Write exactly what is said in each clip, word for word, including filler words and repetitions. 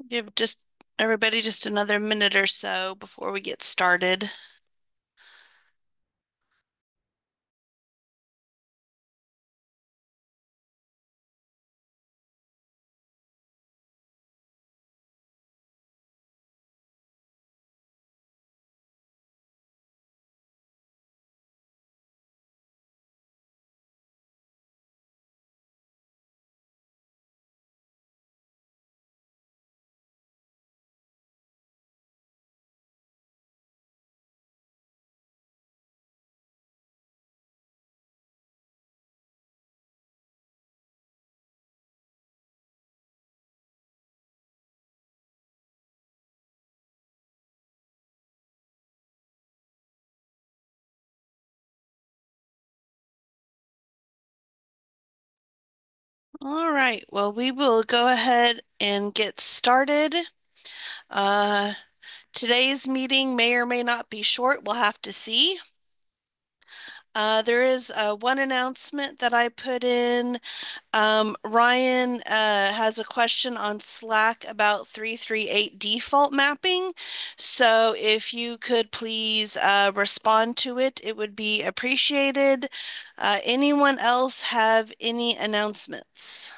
Give just everybody just another minute or so before we get started. All right, well, we will go ahead and get started. Uh, Today's meeting may or may not be short. We'll have to see. Uh, there is uh, one announcement that I put in. Um, Ryan uh, has a question on Slack about three three eight default mapping. So if you could please uh, respond to it, it would be appreciated. Uh, anyone else have any announcements?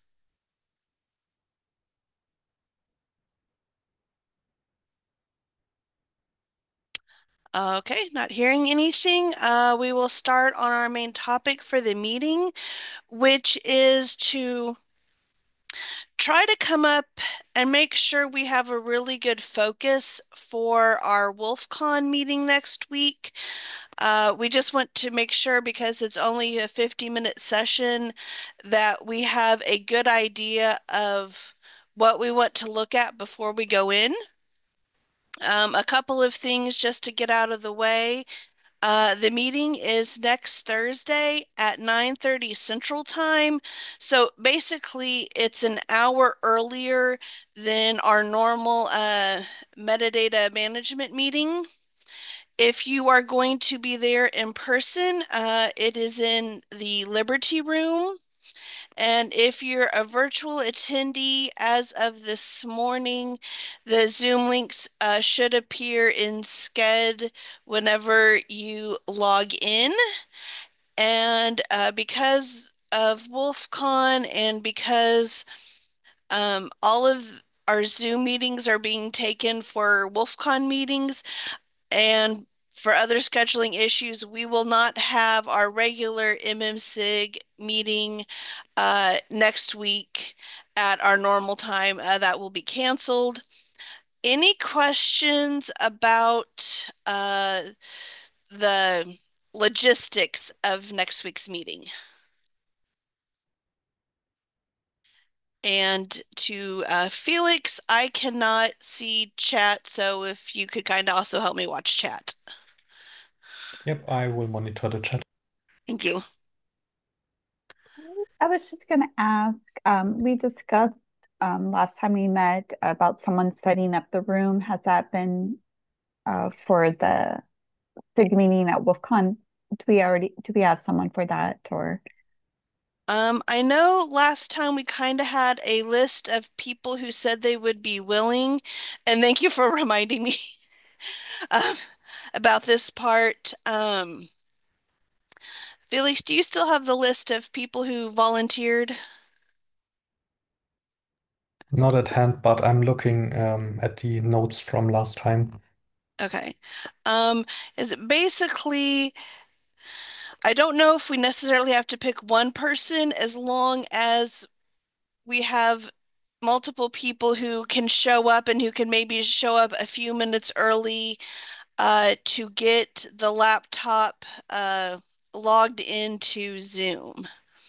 Okay, not hearing anything. Uh, we will start on our main topic for the meeting, which is to try to come up and make sure we have a really good focus for our WolfCon meeting next week. Uh, we just want to make sure, because it's only a fifty minute session, that we have a good idea of what we want to look at before we go in. Um, a couple of things just to get out of the way. Uh, the meeting is next Thursday at nine thirty Central Time. So basically, it's an hour earlier than our normal uh, metadata management meeting. If you are going to be there in person, uh, it is in the Liberty Room. And if you're a virtual attendee, as of this morning, the Zoom links uh, should appear in Sched whenever you log in. And uh, because of WolfCon and because um, all of our Zoom meetings are being taken for WolfCon meetings, and for other scheduling issues, we will not have our regular M M SIG meeting uh, next week at our normal time. Uh, that will be canceled. Any questions about uh, the logistics of next week's meeting? And to uh, Felix, I cannot see chat, so if you could kind of also help me watch chat. Yep, I will monitor the chat. Thank you. I was just going to ask, um, we discussed um, last time we met about someone setting up the room. Has that been uh, for the SIG meeting at WolfCon? Do we already do we have someone for that or Um, I know last time we kind of had a list of people who said they would be willing, and thank you for reminding me um, about this part. Um, Felix, do you still have the list of people who volunteered? Not at hand, but I'm looking um, at the notes from last time. Okay. Um, is it basically, I don't know if we necessarily have to pick one person as long as we have multiple people who can show up and who can maybe show up a few minutes early uh, to get the laptop uh, logged into Zoom.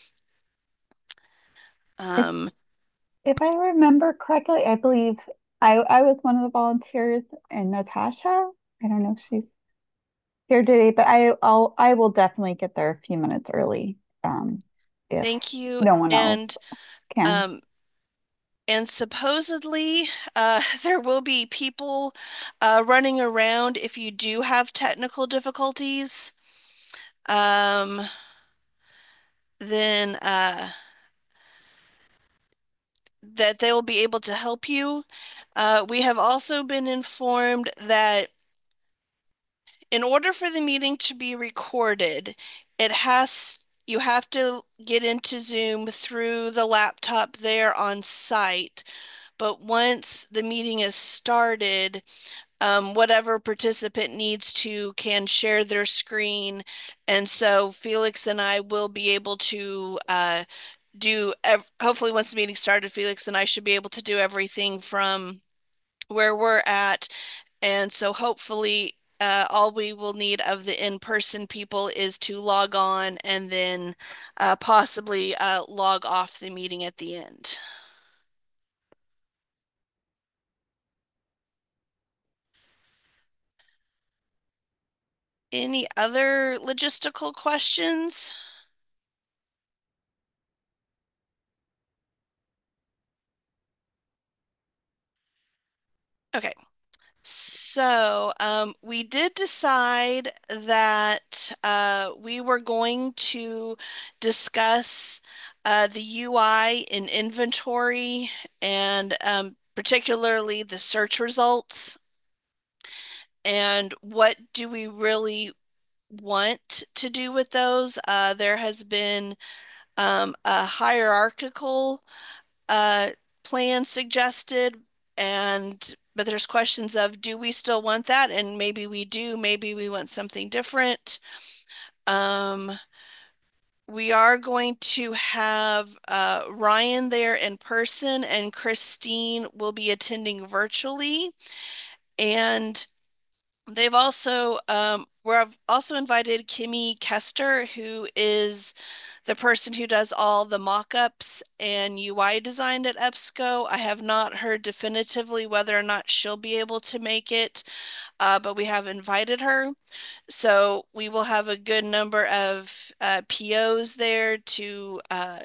if Um, if I remember correctly, I believe I I was one of the volunteers and Natasha. I don't know if she's here today, but I I'll I will definitely get there a few minutes early um, if Thank you. no one else And can. um, and supposedly uh, there will be people uh, running around if you do have technical difficulties. Um, then uh, that they will be able to help you. Uh, we have also been informed that in order for the meeting to be recorded, it has you have to get into Zoom through the laptop there on site. But once the meeting is started, um, whatever participant needs to can share their screen. And so Felix and I will be able to uh, do, ev hopefully, once the meeting started, Felix and I should be able to do everything from where we're at. And so hopefully, uh, all we will need of the in-person people is to log on and then uh, possibly uh, log off the meeting at the end. Any other logistical questions? Okay. So, um, we did decide that uh, we were going to discuss uh, the U I in inventory and um, particularly the search results and what do we really want to do with those. Uh, there has been um, a hierarchical uh, plan suggested, and but there's questions of do we still want that? And maybe we do, maybe we want something different. Um, we are going to have uh, Ryan there in person, and Christine will be attending virtually. And they've also um, we're also invited Kimmy Kester, who is the person who does all the mock-ups and U I design at EBSCO. I have not heard definitively whether or not she'll be able to make it, uh, but we have invited her. So we will have a good number of uh, P Os there to uh,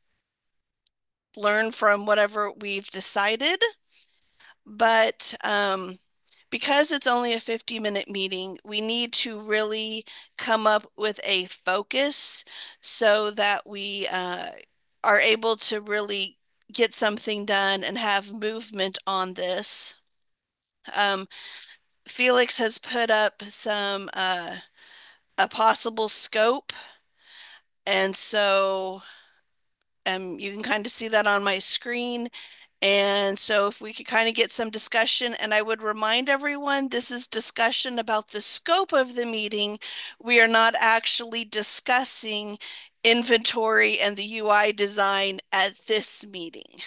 learn from whatever we've decided. But um, because it's only a fifty minute meeting, we need to really come up with a focus so that we uh, are able to really get something done and have movement on this. Um, Felix has put up some uh, a possible scope, and so um, you can kind of see that on my screen. And so if we could kind of get some discussion, and I would remind everyone, this is discussion about the scope of the meeting. We are not actually discussing inventory and the U I design at this meeting.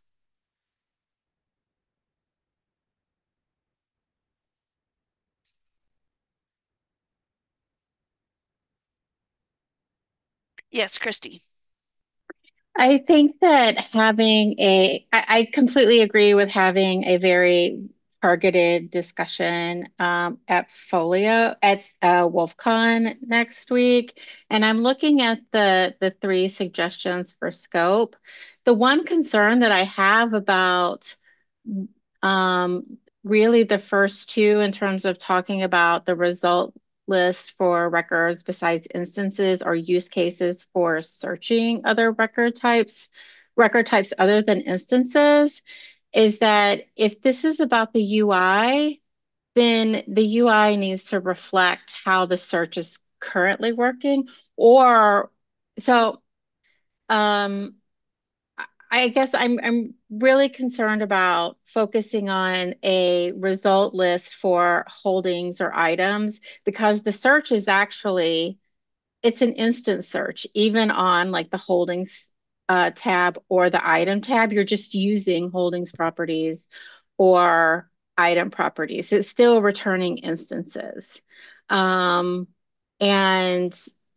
Yes, Christy. I think that having a, I, I completely agree with having a very targeted discussion um, at Folio at uh, WolfCon next week, and I'm looking at the the three suggestions for scope. The one concern that I have about um, really the first two in terms of talking about the result list for records besides instances or use cases for searching other record types, record types other than instances, is that if this is about the U I, then the U I needs to reflect how the search is currently working. Or so um, I guess I'm I'm really concerned about focusing on a result list for holdings or items because the search is actually it's an instant search, even on like the holdings uh, tab or the item tab. You're just using holdings properties or item properties. It's still returning instances. Um, and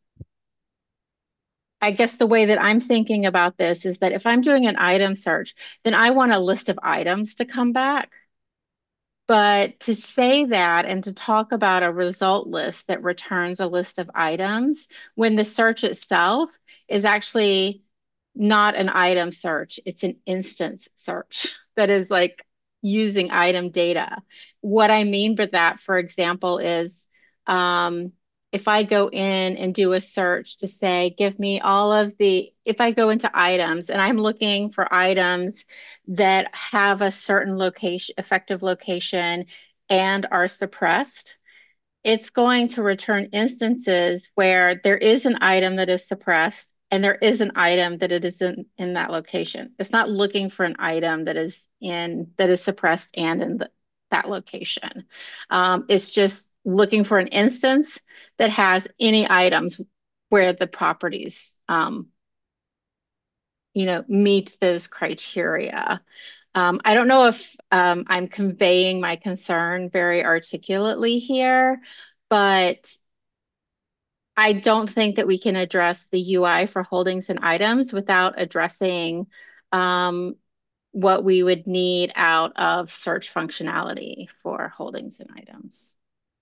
I guess the way that I'm thinking about this is that if I'm doing an item search, then I want a list of items to come back. But to say that and to talk about a result list that returns a list of items when the search itself is actually not an item search, it's an instance search that is like using item data. What I mean by that, for example, is um, if I go in and do a search to say, give me all of the, if I go into items and I'm looking for items that have a certain location, effective location, and are suppressed, it's going to return instances where there is an item that is suppressed and there is an item that it isn't in that location. It's not looking for an item that is in that is suppressed and in the, that location. Um, it's just looking for an instance that has any items where the properties, um, you know, meet those criteria. Um, I don't know if um, I'm conveying my concern very articulately here, but I don't think that we can address the U I for holdings and items without addressing um, what we would need out of search functionality for holdings and items.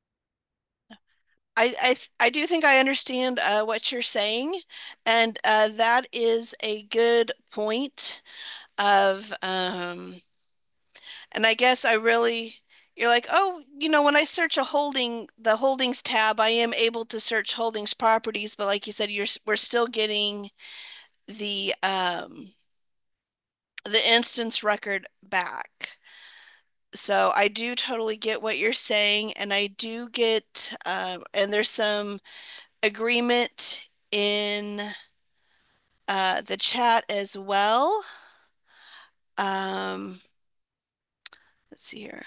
I, I, I do think I understand uh, what you're saying, and uh, that is a good point of, um, and I guess I really, you're like, oh, you know, when I search a holding, the holdings tab, I am able to search holdings properties, but like you said, you're we're still getting the um, the instance record back. So I do totally get what you're saying, and I do get, um, and there's some agreement in uh, the chat as well. Um, let's see here.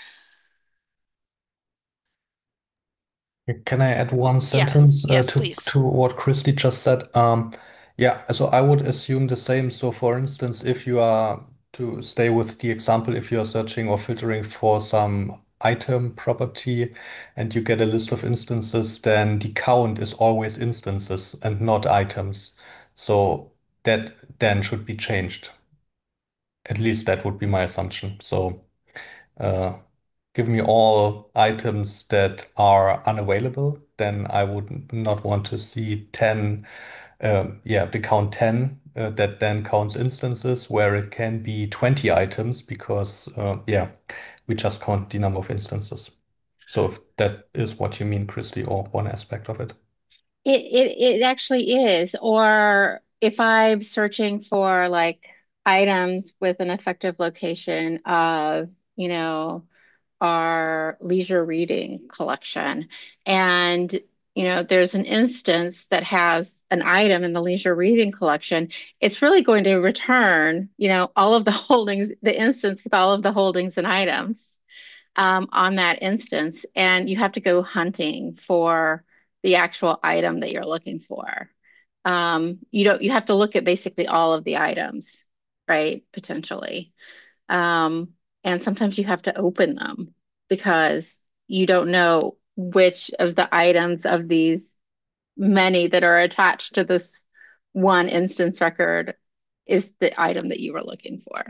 Can I add one Yes, sentence uh, yes, to please. to what Christy just said? Um, yeah, so I would assume the same. So, for instance, if you are to stay with the example, if you are searching or filtering for some item property and you get a list of instances, then the count is always instances and not items. So that then should be changed. At least that would be my assumption. So. Uh, Give me all items that are unavailable, then I would not want to see ten, um, yeah, the count ten, uh, that then counts instances where it can be twenty items because, uh, yeah, we just count the number of instances. So if that is what you mean, Christy, or one aspect of it. It, it, it actually is. Or if I'm searching for like items with an effective location of, you know, our leisure reading collection. And, you know, there's an instance that has an item in the leisure reading collection. It's really going to return, you know, all of the holdings, the instance with all of the holdings and items um, on that instance. And you have to go hunting for the actual item that you're looking for. Um, you don't, you have to look at basically all of the items, right? Potentially. Um, and sometimes you have to open them because you don't know which of the items of these many that are attached to this one instance record is the item that you were looking for.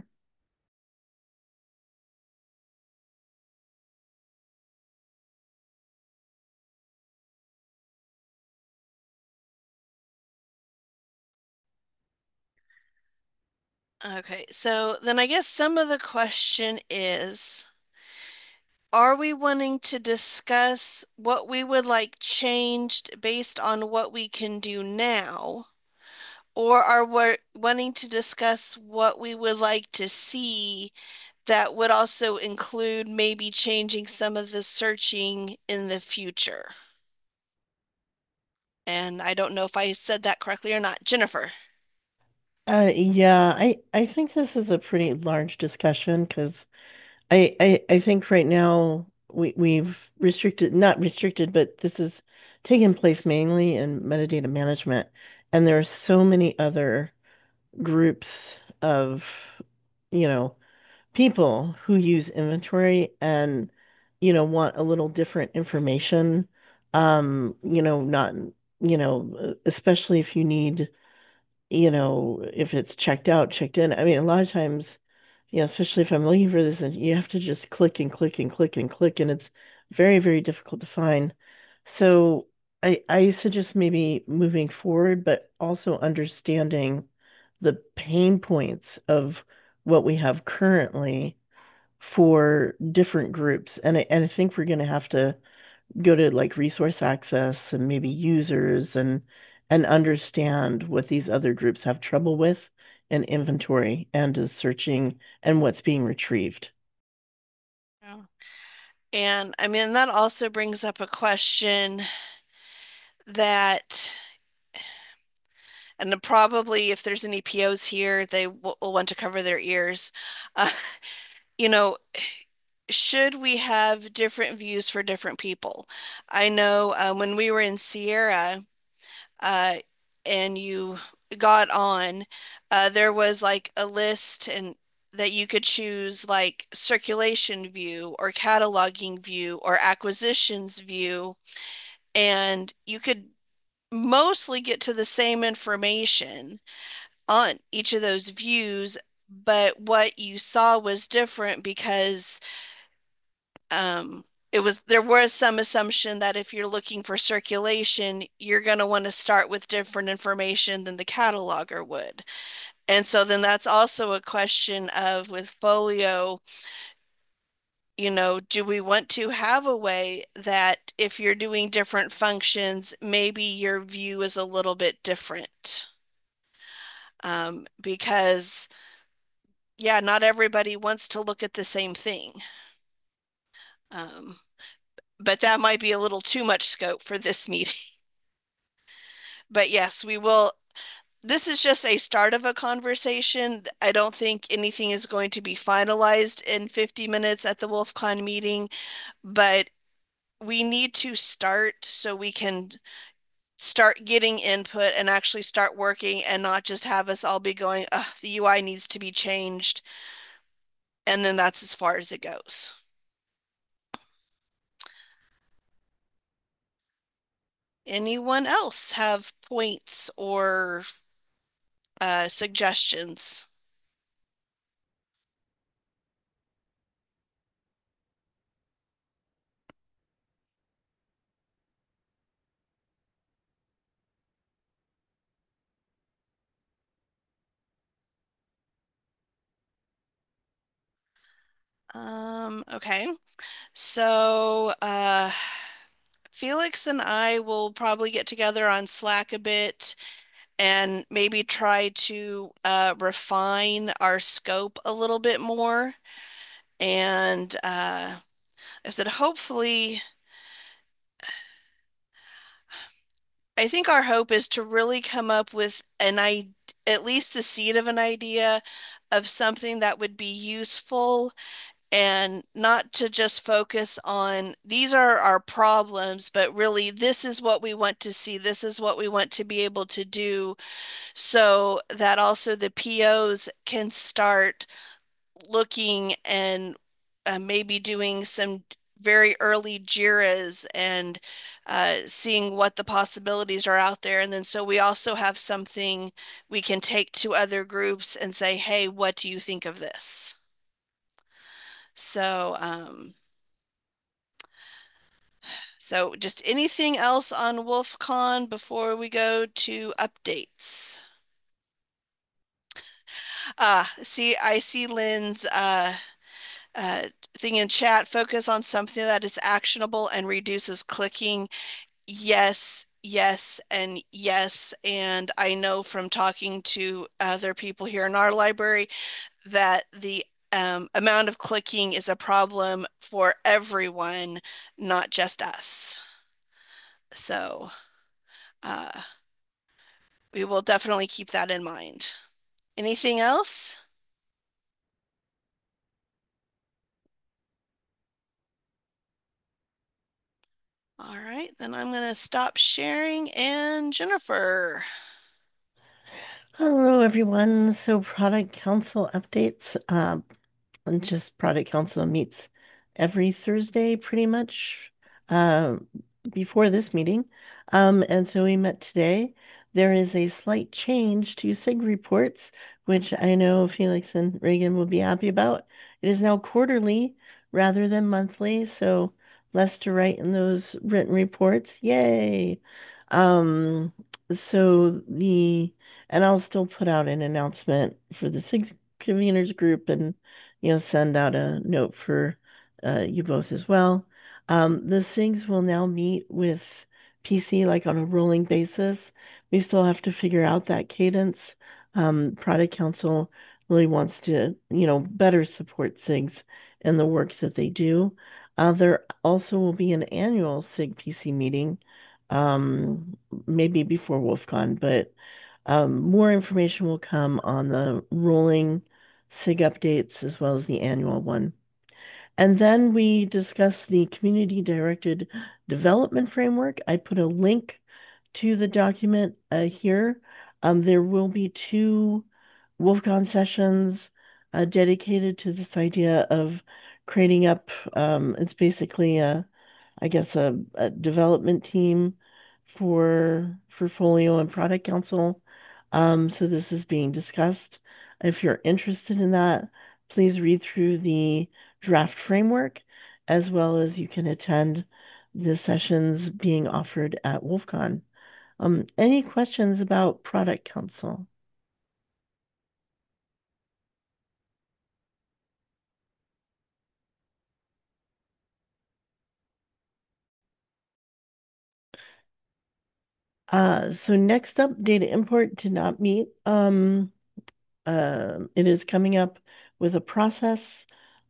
Okay, so then I guess some of the question is, are we wanting to discuss what we would like changed based on what we can do now? Or are we wanting to discuss what we would like to see that would also include maybe changing some of the searching in the future? And I don't know if I said that correctly or not. Jennifer. Uh, yeah, I I think this is a pretty large discussion because I, I I think right now we we've restricted not restricted, but this is taking place mainly in metadata management, and there are so many other groups of, you know, people who use inventory and, you know, want a little different information. Um, you know, not, you know, especially if you need, you know, if it's checked out, checked in. I mean, a lot of times, you know, especially if I'm looking for this, and you have to just click and click and click and click, and it's very, very difficult to find. So I I suggest maybe moving forward, but also understanding the pain points of what we have currently for different groups. And I, and I think we're going to have to go to like resource access and maybe users and and understand what these other groups have trouble with in inventory and is searching and what's being retrieved. Yeah. And I mean, that also brings up a question that, and then probably if there's any P Os here, they will, will want to cover their ears. Uh, you know, should we have different views for different people? I know uh, when we were in Sierra, uh, and you got on, uh, there was like a list and that you could choose like circulation view or cataloging view or acquisitions view, and you could mostly get to the same information on each of those views, but what you saw was different because um, it was there was some assumption that if you're looking for circulation, you're going to want to start with different information than the cataloger would. And so then that's also a question of with Folio, you know, do we want to have a way that if you're doing different functions, maybe your view is a little bit different? Um, because, yeah, not everybody wants to look at the same thing. Um, but that might be a little too much scope for this meeting. But yes, we will. This is just a start of a conversation. I don't think anything is going to be finalized in fifty minutes at the WolfCon meeting, but we need to start so we can start getting input and actually start working and not just have us all be going, Ugh, the U I needs to be changed. And then that's as far as it goes. Anyone else have points or uh, suggestions? Um, okay. So, uh, Felix and I will probably get together on Slack a bit and maybe try to uh, refine our scope a little bit more. And uh, I said, hopefully, I think our hope is to really come up with an I at least the seed of an idea of something that would be useful and not to just focus on these are our problems, but really this is what we want to see. This is what we want to be able to do so that also the P Os can start looking and uh, maybe doing some very early JIRAs and uh, seeing what the possibilities are out there. And then so we also have something we can take to other groups and say, hey, what do you think of this? So, um, so just anything else on WolfCon before we go to updates? Ah, see, I see Lynn's uh, uh, thing in chat. Focus on something that is actionable and reduces clicking. Yes, yes, and yes. And I know from talking to other people here in our library that the um, amount of clicking is a problem for everyone, not just us. So uh, we will definitely keep that in mind. Anything else? All right, then I'm going to stop sharing. And Jennifer. Hello, everyone. So, product council updates. Uh, and just product council meets every Thursday, pretty much, uh, before this meeting. Um, and so we met today. There is a slight change to SIG reports, which I know Felix and Reagan will be happy about. It is now quarterly rather than monthly, so less to write in those written reports. Yay! Um, so the and I'll still put out an announcement for the SIG conveners group and you know send out a note for uh, you both as well. Um, the SIGs will now meet with P C like on a rolling basis. We still have to figure out that cadence. Um, Product Council really wants to, you know, better support SIGs and the work that they do. Uh, there also will be an annual SIG P C meeting, um, maybe before WolfCon, but um, more information will come on the rolling SIG updates as well as the annual one. And then we discussed the community directed development framework. I put a link to the document uh, here. Um, there will be two WolfCon sessions uh, dedicated to this idea of creating up. Um, it's basically a, I guess, a, a development team for for Folio and Product Council. Um, so this is being discussed. If you're interested in that, please read through the draft framework, as well as you can attend the sessions being offered at WolfCon. Um, any questions about Product Council? Uh, so next up, data import did not meet. Um, uh, it is coming up with a process.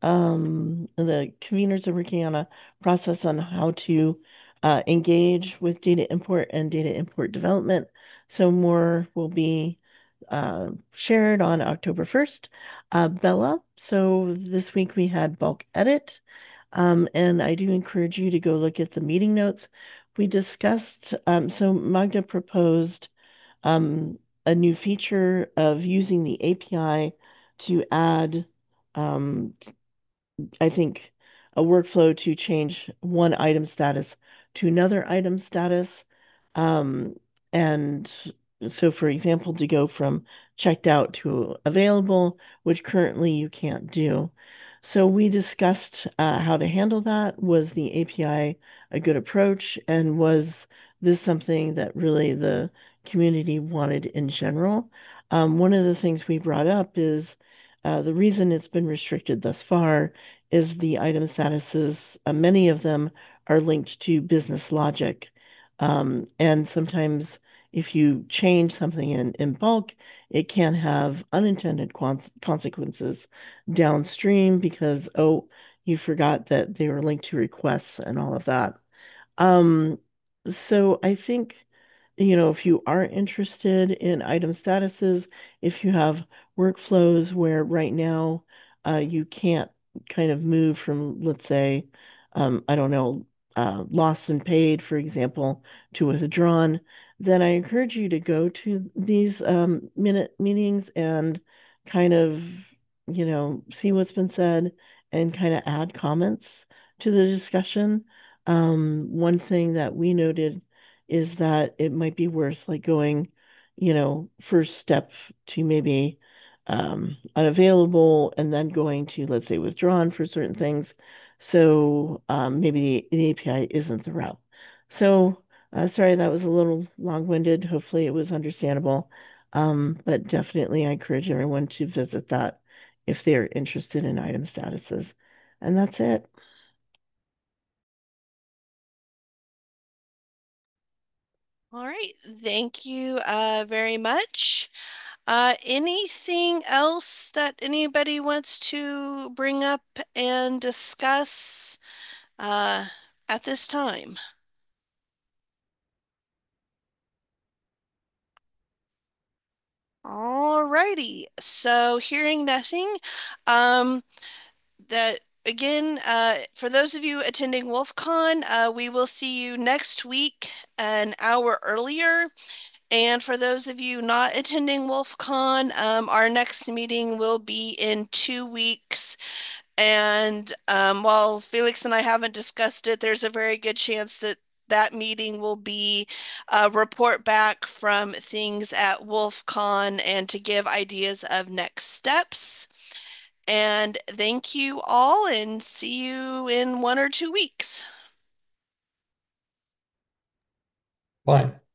Um, the conveners are working on a process on how to uh, engage with data import and data import development. So more will be uh, shared on October first. Uh, Bella, so this week we had bulk edit. Um, and I do encourage you to go look at the meeting notes. We discussed, um, so Magda proposed um, a new feature of using the A P I to add, um, I think, a workflow to change one item status to another item status. Um, and so, for example, to go from checked out to available, which currently you can't do. So we discussed uh, how to handle that. Was the A P I a good approach? And was this something that really the community wanted in general? Um, one of the things we brought up is uh, the reason it's been restricted thus far is the item statuses, uh, many of them are linked to business logic. Um, and sometimes if you change something in, in bulk, it can have unintended consequences downstream because, oh, you forgot that they were linked to requests and all of that. Um, so I think, you know, if you are interested in item statuses, if you have workflows where right now uh, you can't kind of move from, let's say, um, I don't know, uh, lost and paid, for example, to withdrawn, then I encourage you to go to these um, minute meetings and kind of, you know, see what's been said and kind of add comments to the discussion. Um, one thing that we noted is that it might be worth like going, you know, first step to maybe um, unavailable and then going to, let's say, withdrawn for certain things. So um, maybe the, the A P I isn't the route. So uh, sorry, that was a little long-winded. Hopefully it was understandable. Um, but definitely I encourage everyone to visit that if they're interested in item statuses. And that's it. All right, thank you uh, very much. Uh, anything else that anybody wants to bring up and discuss uh, at this time? All righty, so hearing nothing, um, that again, uh, for those of you attending WolfCon, uh, we will see you next week an hour earlier. And for those of you not attending WolfCon, um, our next meeting will be in two weeks. And um, while Felix and I haven't discussed it, there's a very good chance that that meeting will be a report back from things at WolfCon and to give ideas of next steps. And thank you all and see you in one or two weeks. Bye.